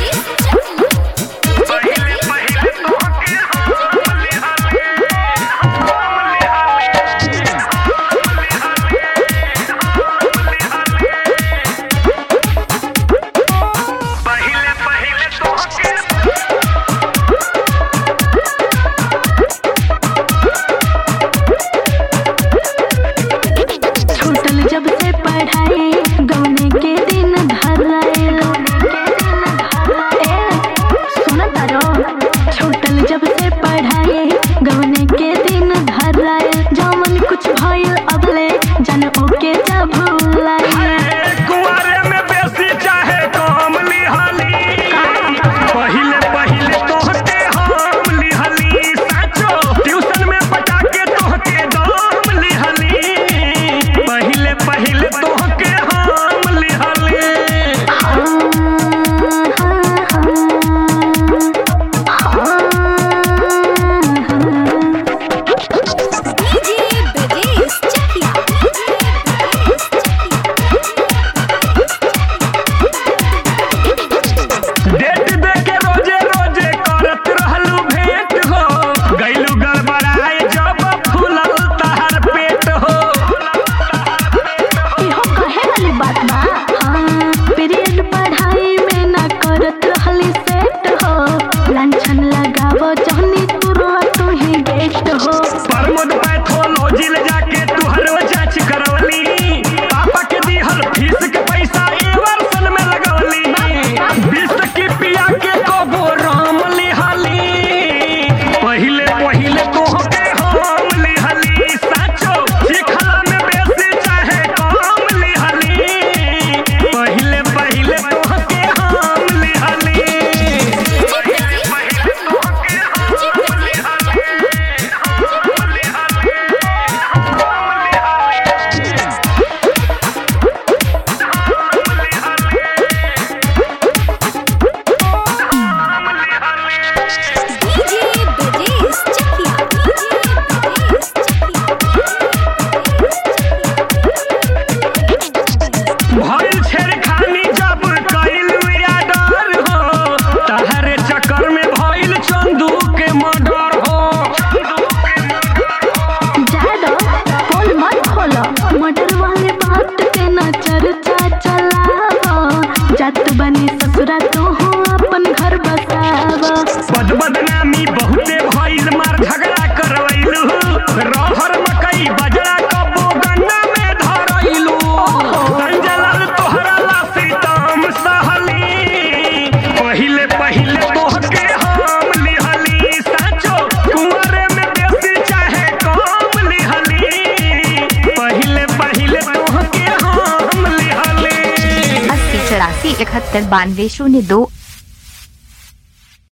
बदनामी बहुते भइल मार झगड़ा करवैलू रहर मकई बजरा कबो गन्ना में धरैलू संजलल तोहरा ला सीतम सहली पहिले पहिले तोहके हम लिहली साचो कुंवरे में बेसी चाहे कम लिहली पहिले पहिले तोहके हम लिहली 80 84 71 92 02